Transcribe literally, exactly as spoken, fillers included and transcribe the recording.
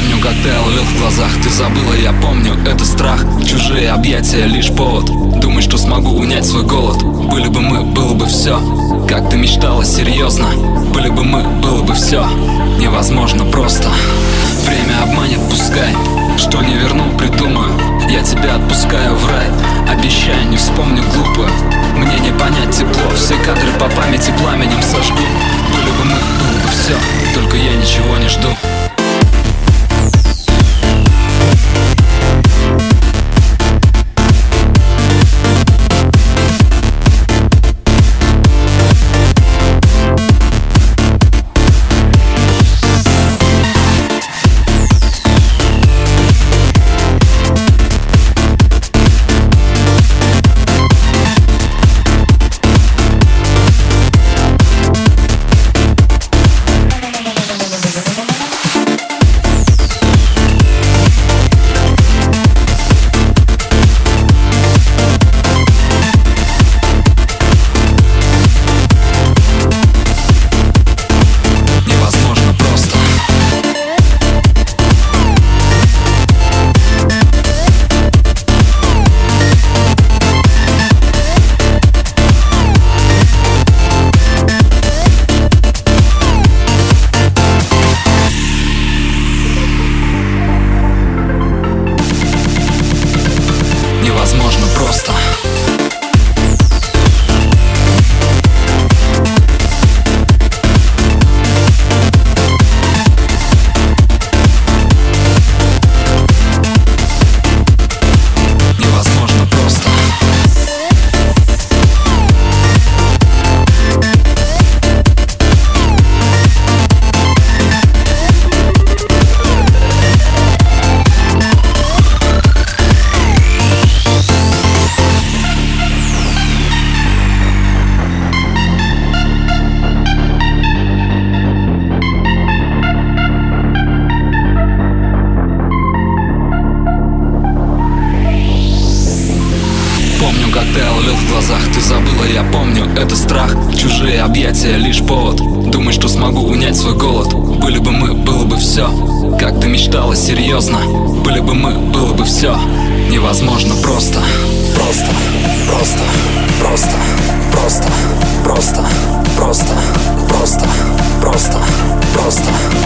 Помню, как таял лед в глазах, ты забыла, я помню, это страх. Чужие объятия лишь повод думать, что смогу унять свой голод. Были бы мы, было бы все, как ты мечтала, серьезно. Были бы мы, было бы все невозможно просто. Время обманет, пускай, что не верну, придумаю. Я тебя отпускаю в рай, обещаю, не вспомню глупо. Мне не понять тепло, все кадры по памяти пламенем сожгу. Были бы мы, было бы все, только я ничего не жду. Невозможно просто. Невозможно просто. Помню, как таял лед в глазах, ты забыла, я помню, это страх. Чужие объятия лишь повод думать, что смогу унять свой голод. Были бы мы, было бы все, как ты мечтала, серьезно. Были бы мы, было бы все невозможно просто. Просто, просто, просто, просто, просто, просто, просто, просто, просто.